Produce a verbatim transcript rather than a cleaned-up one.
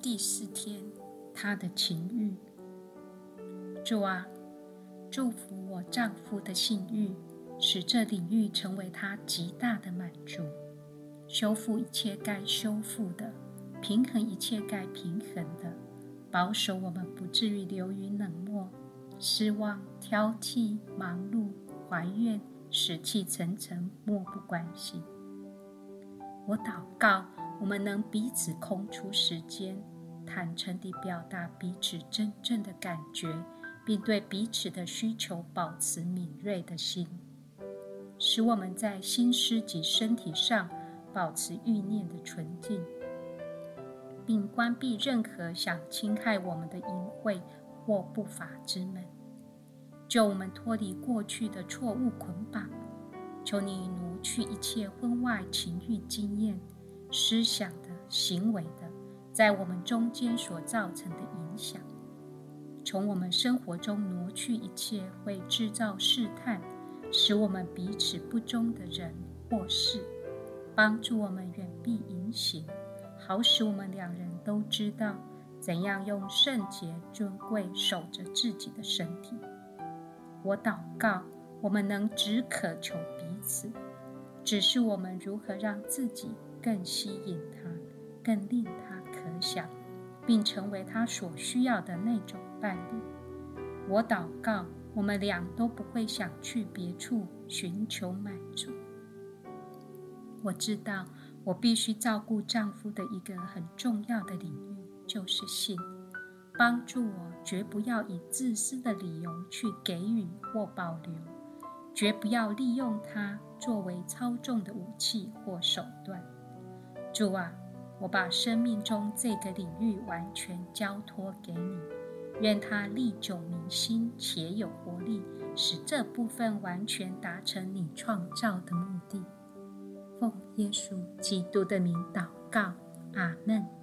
第四天，他的情欲。主啊，祝福我丈夫的性欲，使这领域成为他极大的满足，修复一切该修复的，平衡一切该平衡的，保守我们不至于流于冷漠、失望、挑剔、忙碌、怀怨，死气沉沉，漠不关心。我祷告，我们能彼此空出时间，坦诚地表达彼此真正的感觉，并对彼此的需求保持敏锐的心，使我们在心思及身体上保持欲念的纯净，并关闭任何想侵害我们的淫秽或不法之门，救我们脱离过去的错误捆绑。求你挪去一切婚外情欲经验、思想的、行为的，在我们中间所造成的影响，从我们生活中挪去一切会制造试探，使我们彼此不忠的人或事，帮助我们远避淫行，好使我们两人都知道怎样用圣洁尊贵守着自己的身体。我祷告，我们能只渴求彼此，只是我们如何让自己更吸引他，更令他可想，并成为他所需要的那种伴侣。我祷告，我们俩都不会想去别处寻求满足。我知道我必须照顾丈夫的一个很重要的领域，就是性，帮助我绝不要以自私的理由去给予或保留，绝不要利用它作为操纵的武器或手段。主啊，我把生命中这个领域完全交托给你，愿它历久弥新且有活力，使这部分完全达成你创造的目的。奉耶稣基督的名祷告，阿们。